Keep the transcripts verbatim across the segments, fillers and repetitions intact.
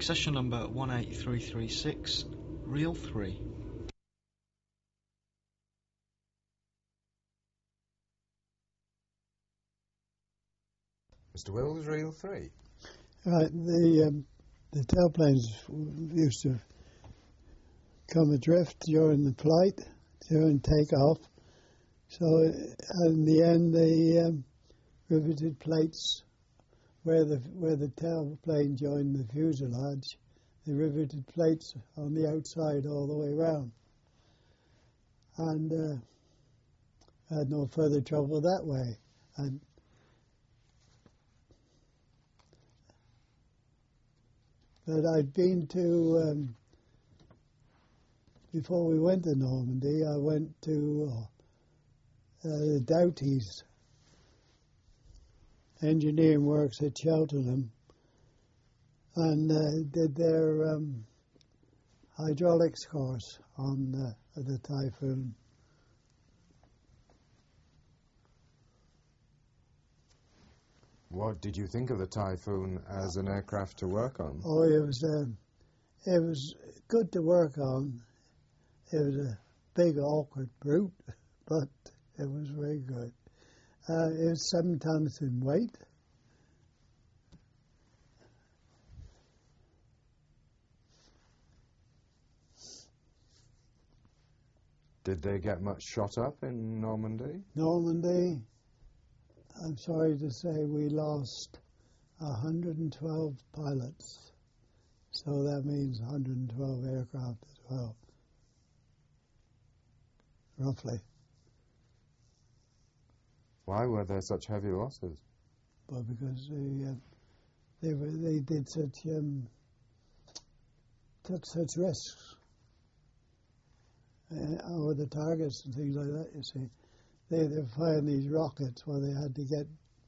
Accession number one eight three three six, reel three. Mister Wills, reel three. Right, the um, the tailplanes used to come adrift during the flight, during takeoff. So in the end, they um, riveted plates where the where the tailplane joined the fuselage. They riveted plates on the outside all the way around, and uh, had no further trouble that way. And but I'd been to um, before we went to Normandy. I went to uh, uh, Doughty's engineering works at Cheltenham, and uh, did their um, hydraulics course on uh, the Typhoon. What did you think of the Typhoon as an aircraft to work on? Oh, it was um, it was good to work on. It was a big, awkward brute, but it was very good. Uh, it was seven tons in weight. Did they get much shot up in Normandy? Normandy, I'm sorry to say we lost one hundred twelve pilots. So that means one hundred twelve aircraft as well, roughly. Why were there such heavy losses? Well, because they uh, they were they did such um, took such risks uh, over the targets and things like that. You see, they they're firing these rockets where they had to get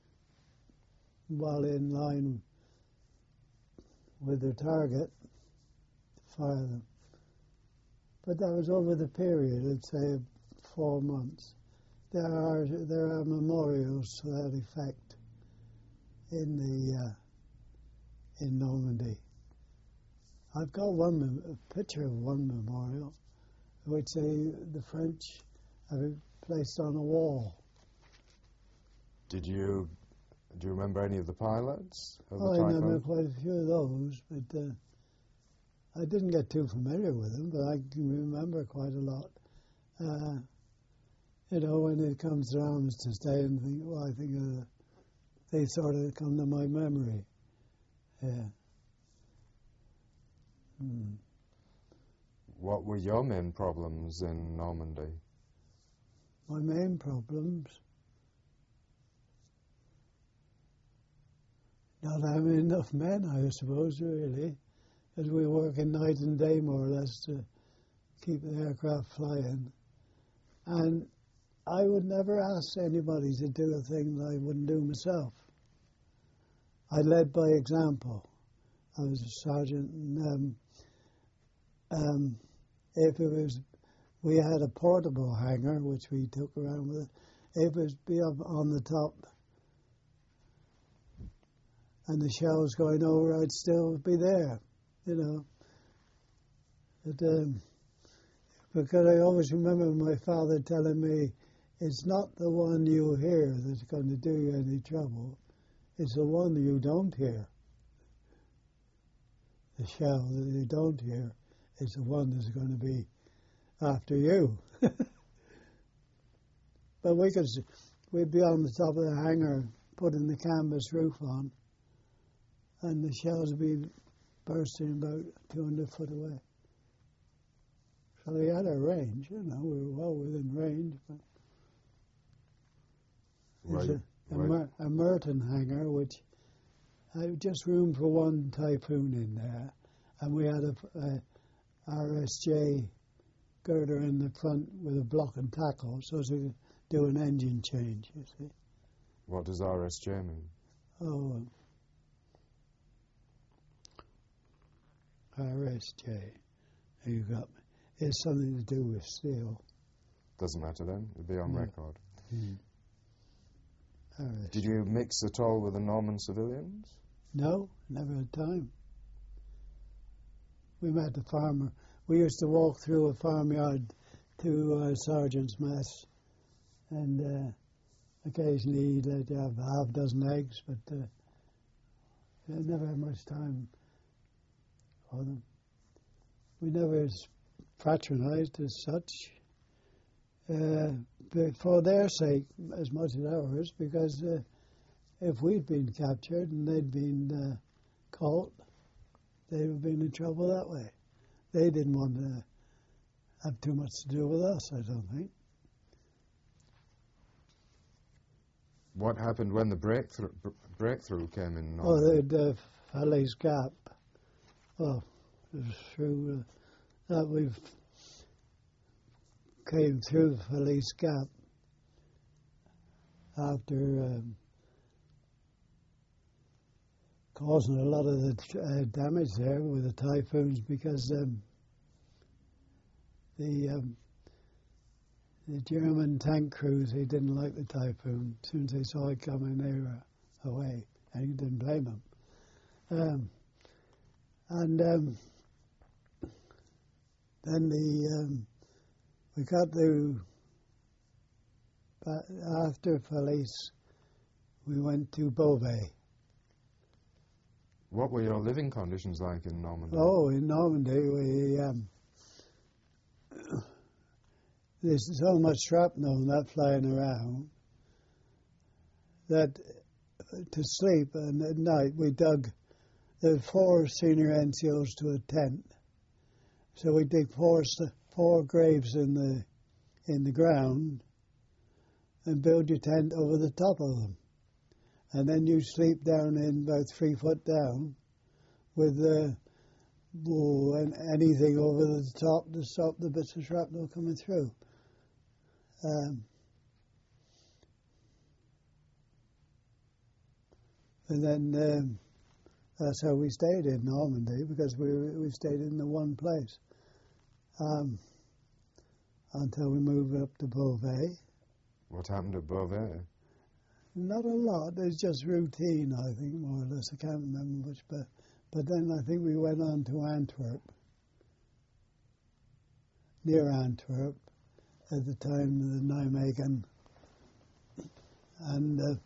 well in line with their target to fire them. But that was over the period, I'd say four months. There are there are memorials to that effect in the uh, in Normandy. I've got one mem- a picture of one memorial, which they the French have it placed on a wall. Did you do you remember any of the pilots of the Oh, I Typhoon? remember quite a few of those, but uh, I didn't get too familiar with them. But I can remember quite a lot. Uh, You know, when it comes to arms to stay and think, well, I think uh, they sort of come to my memory. Yeah. Mm. What were your main problems in Normandy? My main problems, not having enough men, I suppose, really, as we work in night and day, more or less, to keep the aircraft flying. And I would never ask anybody to do a thing that I wouldn't do myself. I led by example. I was a sergeant, and um, um, if it was, we had a portable hangar, which we took around with it. If it was be up on the top and the shells going over, I'd still be there, you know. But, um, because I always remember my father telling me, it's not the one you hear that's going to do you any trouble. It's the one that you don't hear. The shell that you don't hear is the one that's going to be after you. But we could, we'd be on the top of the hangar, putting the canvas roof on, and the shells would be bursting about two hundred foot away. So we had our range, you know, we were well within range, but there's Right, a, a, right. Mer- a Merton hangar, which had just room for one Typhoon in there, and we had a, a R S J girder in the front with a block and tackle, so to do an engine change, you see. What does R S J mean? Oh, R S J, you got me. It's something to do with steel. Doesn't matter then, it'll be on No. record. Mm. R S J. Did you mix at all with the Norman civilians? No, never had time. we met the farmer. We used to walk through a farmyard to uh, Sergeant's Mess, and uh, occasionally he'd let you have half a dozen eggs, but uh, I never had much time for them. We never fraternized as such, uh, but for their sake as much as ours, because uh, if we'd been captured and they'd been uh, caught, they'd have been in trouble that way. They didn't want to have too much to do with us, I don't think. What happened when the breakthrough, br- breakthrough came in Oh, Normandy? the, the Falaise Gap. Oh, it was through uh, that we came through the Falaise Gap after um, causing a lot of the uh, damage there with the typhoons, because um, the um, the German tank crews, they didn't like the typhoon. As soon as they saw it coming, they were away, and you didn't blame them. Um, and um, then the um, we got to uh, after Falaise, we went to Beauvais. What were your living conditions like in Normandy? Oh, in Normandy, we um, there's so much shrapnel and that flying around that to sleep, and at night we dug the four senior N C Os to a tent. So we dig four four graves in the in the ground and build your tent over the top of them, and then you sleep down in about three foot down with the uh, and anything over the top to stop the bits of shrapnel coming through. Um, and then um, that's how we stayed in Normandy, because we we stayed in the one place um, until we moved up to Beauvais. What happened at Beauvais? Not a lot. It's just routine, I think, more or less. I can't remember much, but but then I think we went on to Antwerp, near Antwerp, at the time of the Nijmegen. And uh,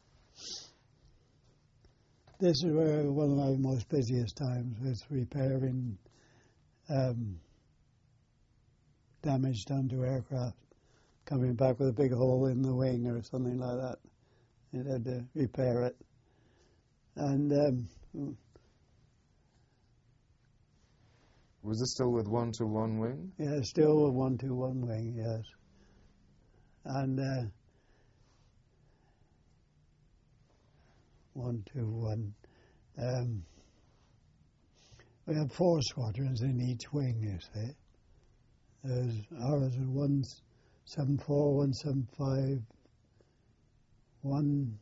this is where one of my most busiest times was repairing um, damage done to aircraft, coming back with a big hole in the wing or something like that. It had to repair it. And um, Was it still with one to one wing? yeah, still a one to one wing, yes. And uh, one to one. Um, we had four squadrons in each wing, you see. There's ours was one seven four, one seven five, one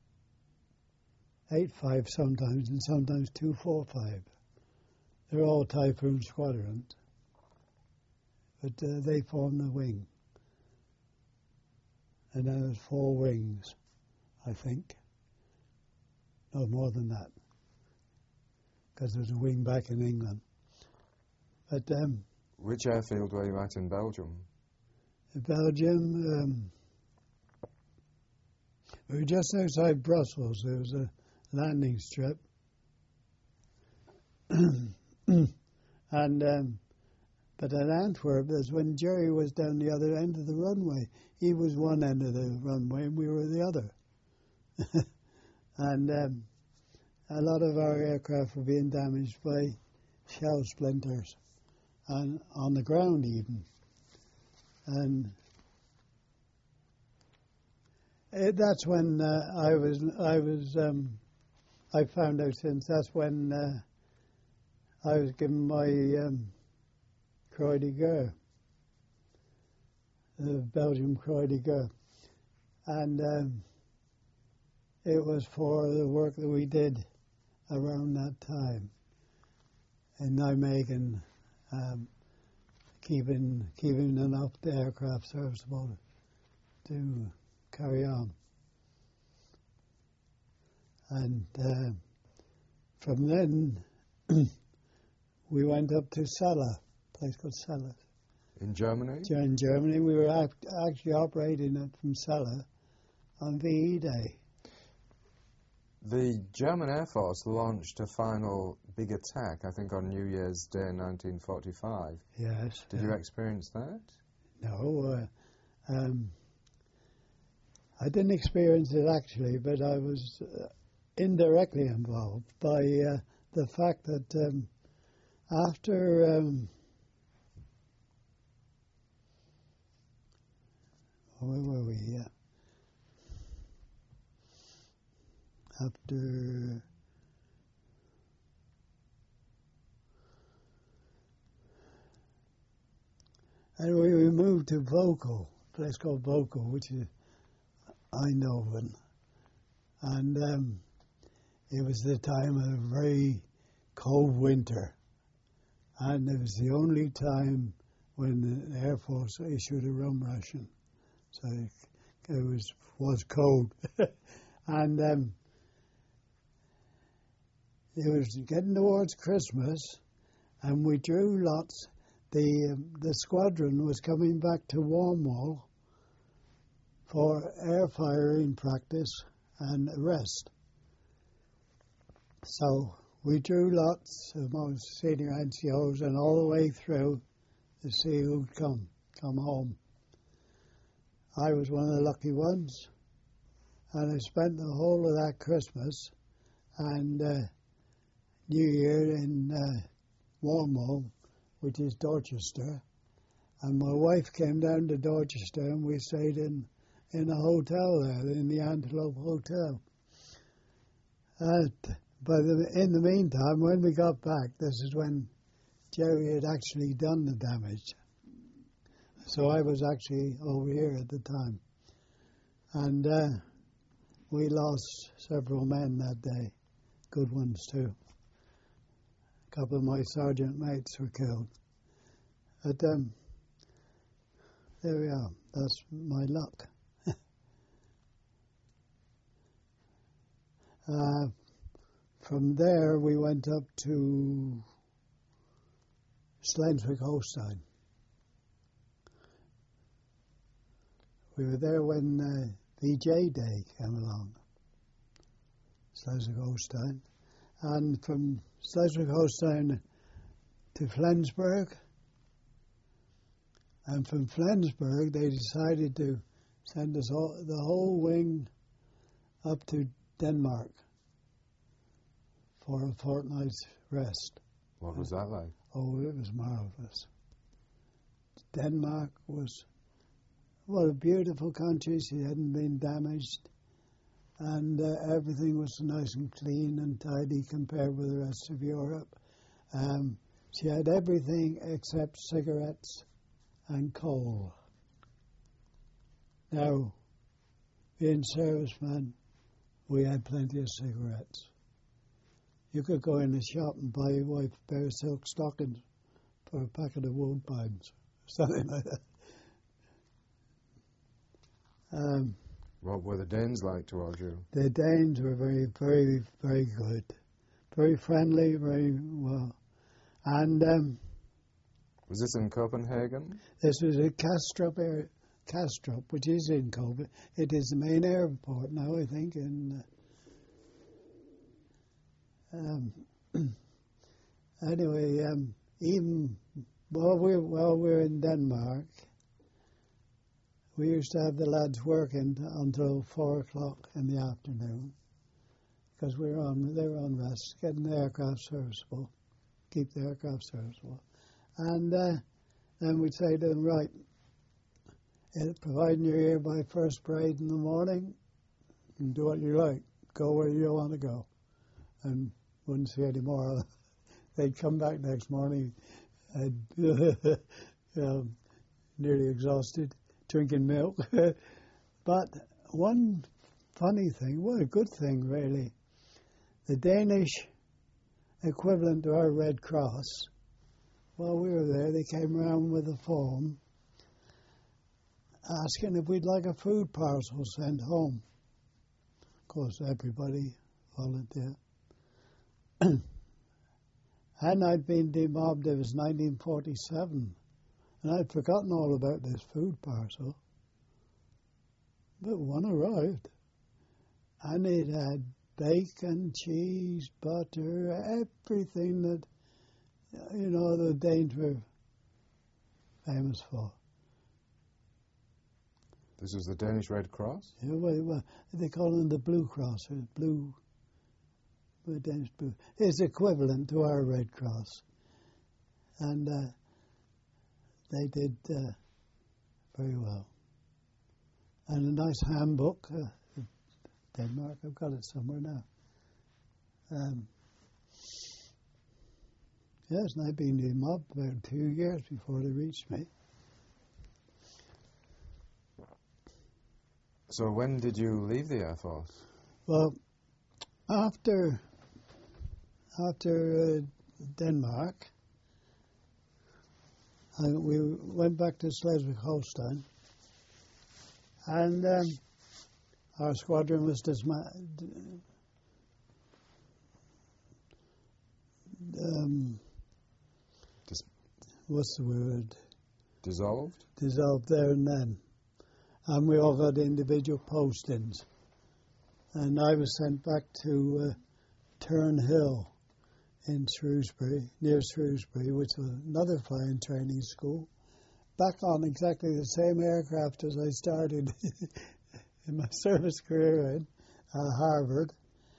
eight five sometimes, and sometimes two four five. They're all Typhoon squadrons, but uh, they form the wing. And then there's four wings, I think. No more than that, because there's a wing back in England. But um, Which airfield were you at in Belgium? in Belgium, um, we were just outside Brussels. There was a landing strip. and um, But at Antwerp, that's when Jerry was down the other end of the runway. He was one end of the runway and we were the other. And um, a lot of our aircraft were being damaged by shell splinters, and on the ground even. And it, that's when uh, I was, I was, um, I found out since that's when uh, I was given my um, Croix de Guerre, the Belgium Croix de Guerre. And um, it was for the work that we did around that time in Nijmegen, um, keeping keeping enough aircraft serviceable to carry on. And uh, from then, we went up to Celle, a place called Celle. In Germany? In Germany, we were act- actually operating it from Celle on V E Day. The German Air Force launched a final big attack, I think, on New Year's Day nineteen forty-five. Yes. Did uh, you experience that? No, uh, um, I didn't experience it actually, but I was uh, indirectly involved by uh, the fact that um, after um, where were we? Uh, after anyway, we moved to Vocal, a place called Vocal, which is Eindhoven, and um, it was the time of a very cold winter, and it was the only time when the Air Force issued a rum ration, so it, it was was cold, and um, it was getting towards Christmas, and we drew lots. The um, the squadron was coming back to Warmwall for air firing practice and rest. So we drew lots of most senior N C Os and all the way through to see who'd come, come home. I was one of the lucky ones, and I spent the whole of that Christmas and uh, New Year in uh, Warmwall, which is Dorchester, and my wife came down to Dorchester and we stayed in, in a hotel there, in the Antelope Hotel. Uh, but the, in the meantime, when we got back, this is when Jerry had actually done the damage. So I was actually over here at the time. And uh, we lost several men that day, good ones too. A couple of my sergeant mates were killed. But um, there we are. That's my luck. uh, from there, we went up to Schleswig-Holstein. We were there when uh, V J Day came along, Schleswig-Holstein. And from Schleswig-Holstein to Flensburg. And from Flensburg, they decided to send us all, the whole wing up to Denmark for a fortnight's rest. What was that like? Oh, it was marvelous. Denmark was, well, a beautiful country. She hadn't been damaged. And uh, everything was nice and clean and tidy compared with the rest of Europe. Um, she had everything except cigarettes and coal. Now, being servicemen, we had plenty of cigarettes. You could go in the shop and buy your wife a pair of silk stockings for a packet of wood pipes, something like that. Um, What were the Danes like towards you? The Danes were very, very, very good. Very friendly, very well. And um, Was this in Copenhagen? this was at Kastrup, air, Kastrup, which is in Copenhagen. It is the main airport now, I think. And uh, um, anyway, um, even while we while we were in Denmark, we used to have the lads working until four o'clock in the afternoon because we were on they were on rest, getting the aircraft serviceable, keep the aircraft serviceable, and uh, then we'd say to them, right, providing you're here by first parade in the morning, you can do what you like, go where you want to go, and wouldn't see any more. They'd come back next morning, and, you know, nearly exhausted, drinking milk. But one funny thing, well, a good thing really, the Danish equivalent to our Red Cross, while we were there, they came around with a form asking if we'd like a food parcel sent home. Of course, everybody volunteered. And I'd been demobbed, it was nineteen forty-seven, and I'd forgotten all about this food parcel. But one arrived, and it had bacon, cheese, butter, everything that, you know, the Danes were famous for. This was the Danish Red Cross? Yeah, well, well, they call them the Blue Cross, or Blue, the Danish Blue. It's equivalent to our Red Cross. And uh, they did uh, very well. And a nice handbook, uh, Denmark, I've got it somewhere now. Um, yes, and I've been in mob about two years before they reached me. So when did you leave the Air Force? Well, after after uh, Denmark, I, we went back to Schleswig-Holstein, and um, our squadron was dismantled. Um, Dis- what's the word? Dissolved? Dissolved there and then. And we all got individual postings. And I was sent back to uh, Turn Hill in Shrewsbury, near Shrewsbury, which was another flying training school, back on exactly the same aircraft as I started in my service career in uh, Harvard.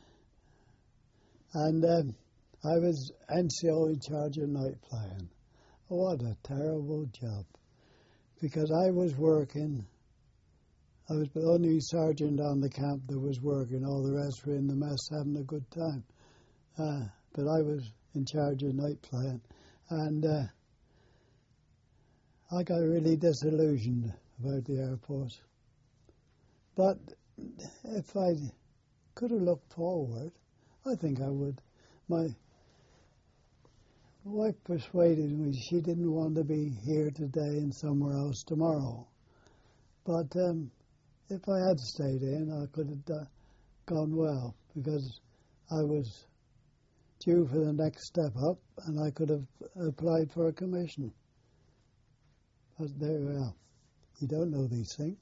And um, I was N C O in charge of night flying. What a terrible job. Because I was working, I was the only sergeant on the camp that was working. All the rest were in the mess having a good time. Uh, but I was in charge of night flying. And uh, I got really disillusioned about the Air Force. But if I could have looked forward, I think I would. My wife persuaded me she didn't want to be here today and somewhere else tomorrow. But um, if I had stayed in, I could have uh, gone well, because I was due for the next step up, and I could have applied for a commission. But there we are. You don't know these things.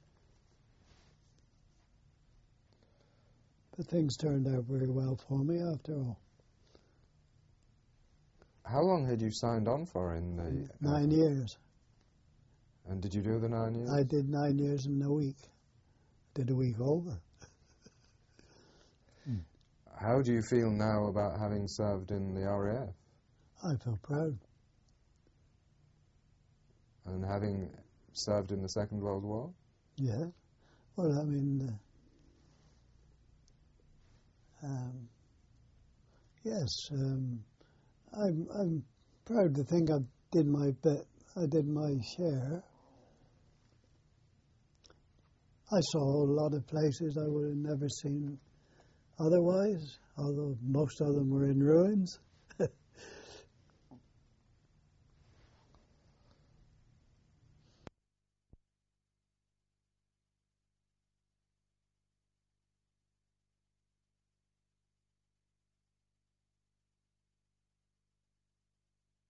But things turned out very well for me after all. How long had you signed on for in the... Nine years. And did you do the nine years? I did nine years in a week. Did a week over. How do you feel now about having served in the R A F? I feel proud. And having served in the Second World War? Yeah. Well, I mean, uh, um, yes, um, I'm, I'm proud to think I did my bit. I did my share. I saw a lot of places I would have never seen otherwise, although most of them were in ruins.